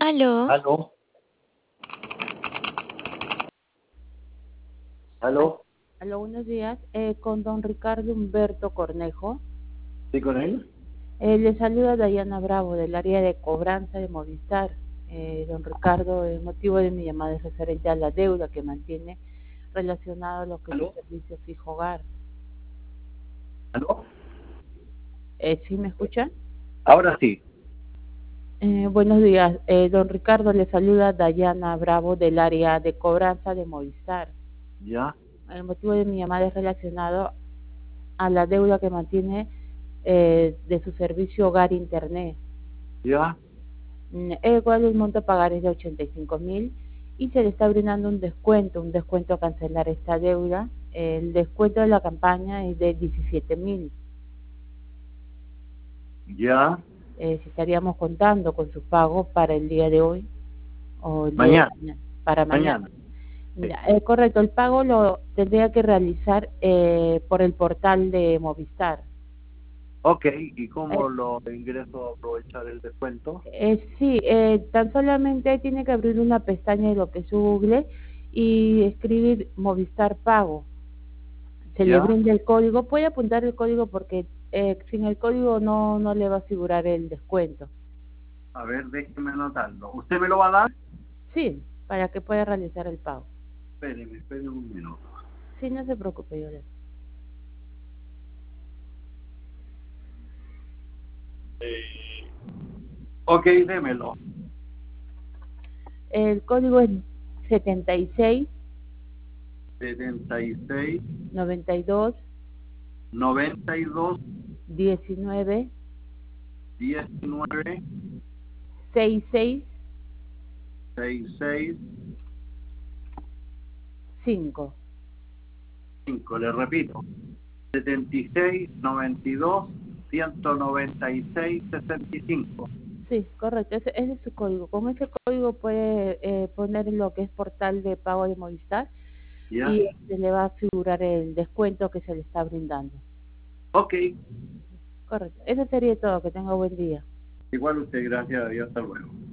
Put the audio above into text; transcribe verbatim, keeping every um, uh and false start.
Aló. ¿Aló? Al- ¿Aló? Aló, buenos días. Eh, con don Ricardo Humberto Cornejo. ¿Sí con él? Eh, le saluda Dayana Bravo del área de cobranza de Movistar. Eh, don Ricardo, el motivo de mi llamada es referente a la deuda que mantiene relacionado a lo que es el ¿Aló? servicio fijo hogar. ¿Aló? Eh, ¿Sí me escuchan? Ahora sí. Eh, buenos días. Eh, don Ricardo, le saluda Dayana Bravo del área de cobranza de Movistar. ¿Ya? El motivo de mi llamada es relacionado a la deuda que mantiene eh, de su servicio hogar internet. ¿Ya? Mm, El cual el monto a pagar es de ochenta y cinco mil y se le está brindando un descuento, un descuento a cancelar esta deuda. El descuento de la campaña es de diecisiete mil. ¿Ya? Eh, si estaríamos contando con su pago para el día de hoy o el día de Mañana. mañana, para mañana. Mañana. Sí. Mira, eh, correcto, el pago lo tendría que realizar eh, por el portal de Movistar. Ok, ¿y cómo Eh, lo ingreso a aprovechar el descuento? Eh, sí, eh, tan solamente tiene que abrir una pestaña de lo que es su Google y escribir Movistar Pago. Se le ¿Ya? brinda el código, puede apuntar el código porque eh, sin el código no, no le va a figurar el descuento. A ver, déjeme anotarlo. ¿Usted me lo va a dar? Sí, para que pueda realizar el pago. Espéreme, espéreme un minuto. Sí, no se preocupe, yo le... Eh, ok, démelo. El código es setenta y seis, setenta y seis, noventa y dos, noventa y dos, diecinueve, diecinueve, sesenta y seis, sesenta y seis, cinco. cinco. Le repito. setenta y seis, noventa y dos, ciento noventa y seis, sesenta y cinco. Sí, correcto, ese, ese es su código. Con ese código puede eh, poner lo que es portal de pago de Movistar ¿Ya? y se le va a figurar el descuento que se le está brindando. Ok. Correcto, eso sería todo. Que tenga buen día. Igual usted, gracias a Dios, hasta luego.